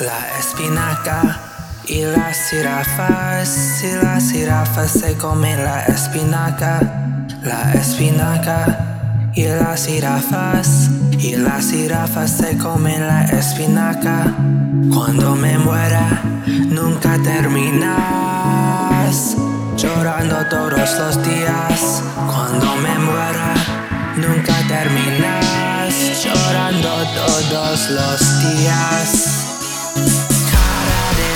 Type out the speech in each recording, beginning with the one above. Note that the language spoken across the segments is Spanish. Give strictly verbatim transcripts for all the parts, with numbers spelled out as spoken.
La espinaca y las jirafas, y las jirafas se comen la espinaca. La espinaca y las jirafas, y las jirafas se comen la espinaca. Cuando me muera, nunca terminas llorando todos los días. Cuando me muera, nunca terminas llorando todos los días. Cara de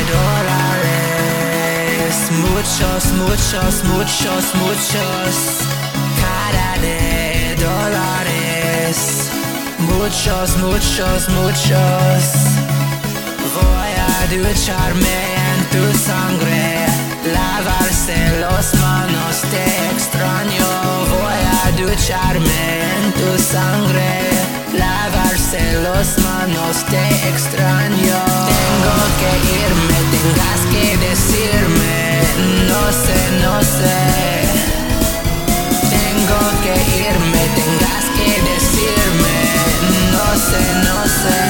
dólares, muchos, muchos, muchos, muchos. Cara de dólares, muchos, muchos, muchos. Voy a ducharme en tu sangre, lavarse las manos, te extraño. Voy a ducharme en tu sangre, lavarse las manos, te extraño. Tengo que irme, tengas que decirme, no sé, no sé. Tengo que irme, tengas que decirme, no sé, no sé.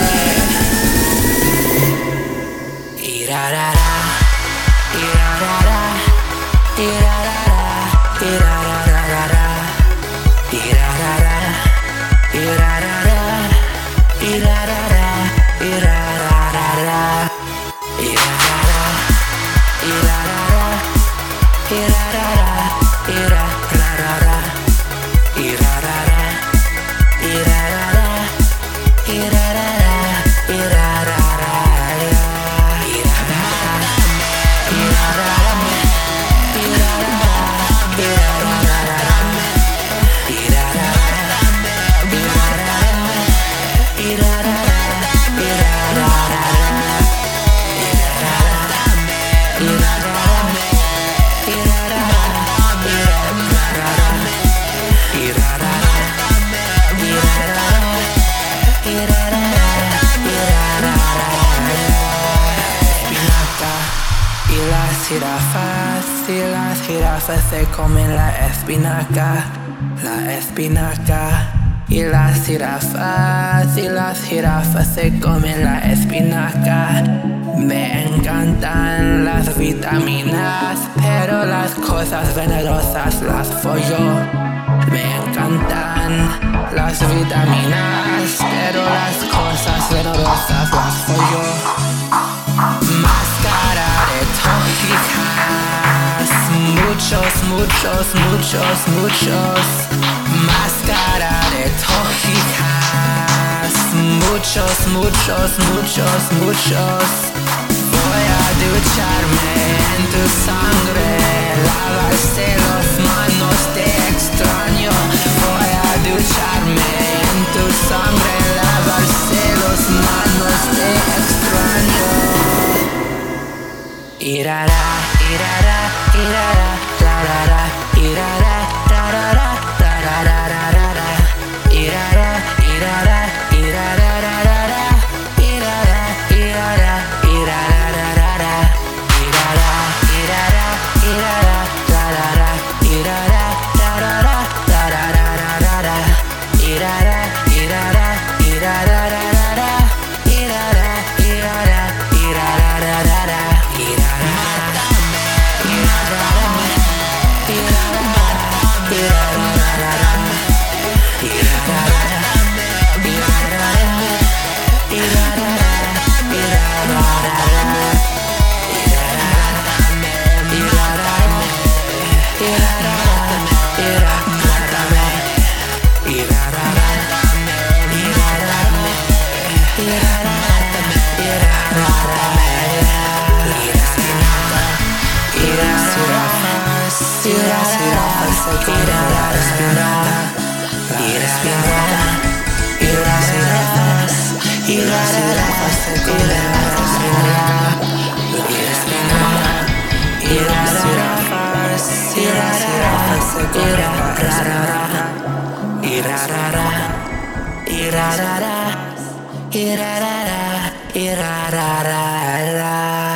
Irarara, irarara, irarara, irarara, irarara, irarara, irarara, irarara, irarara, irarara, irarara, irarara, irarara, irarara, irarara, irarara. Jirafas y las jirafas se comen la espinaca, la espinaca. Y las jirafas y las jirafas se comen la espinaca. Me encantan las vitaminas, pero las cosas venenosas las follo. Me encantan las vitaminas, pero las cosas venenosas las follo. Máscara de tóxicas, muchos, muchos, muchos, muchos. Máscara de tóxicas, muchos, muchos, muchos, muchos. Voy a ducharme en tu sangre, lavarse las manos, te extraño. Voy a ducharme en tu sangre, lavarse las manos, te extraño. Irara, irara, irara, tarara, irara, tarara, tarararara. Irara, irara, irara, rarara. Irara, irara, irararara. Irara, irara, irara, tarara. Irara, tarara, tarararara. Irara, irara, irararara. Irara, irara, irararara. Irarara, irarara, irarara.